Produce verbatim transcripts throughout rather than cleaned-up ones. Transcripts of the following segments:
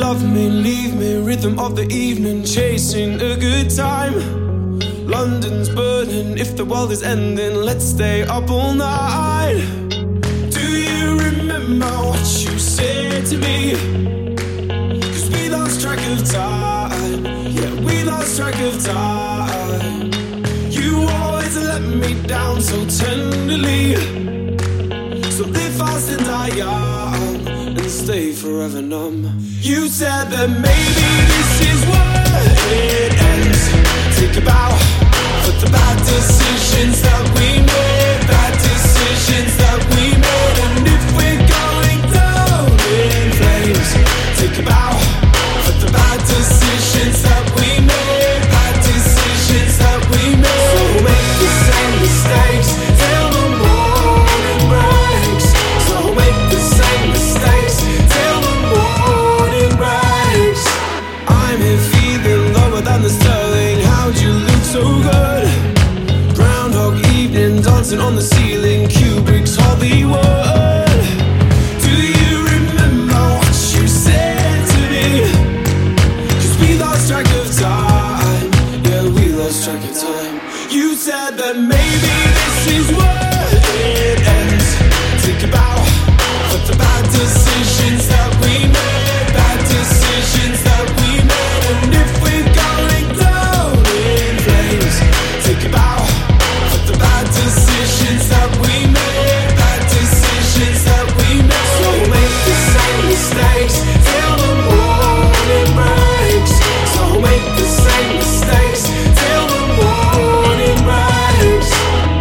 love me, leave me, rhythm of the evening, chasing a good time. London's burning, if the world is ending, let's stay up all night. Do you remember what you said to me? Cause we lost track of time, yeah, we lost track of time. You always let me down so tenderly, so live fast and die young, and stay forever numb. You said that maybe this is where it ends. Think about for the bad decisions that we made, bad decisions that we made. And if we're going down in flames, think about for the bad decisions that we made, bad decisions that we made. So make the same mistakes till the morning breaks. So make the same mistakes till the morning breaks. I'm here feeling lower than the sterling. How'd you look so good? Groundhog evening, dancing on the ceiling, Kubrick's Hollywood. Do you remember what you said to me? Cause we lost track of time, yeah, we lost track of time. You said that maybe this is where it ends. Think about what the bad decisions that we made, bad decisions that we made. And if we're going down in flames, think about what the bad decisions that we made, bad decisions that we made. So make the same mistakes till the morning breaks. So make the same mistakes till the morning breaks.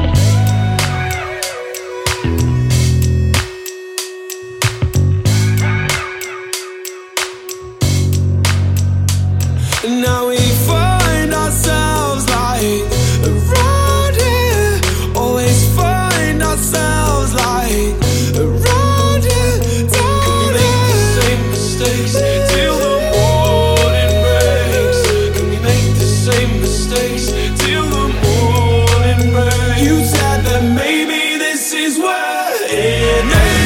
Now we find ourselves lying around here, always find ourselves lying around here. Can we make the same mistakes till the morning breaks? Can we make the same mistakes till the morning breaks? You said that maybe this is where it ends.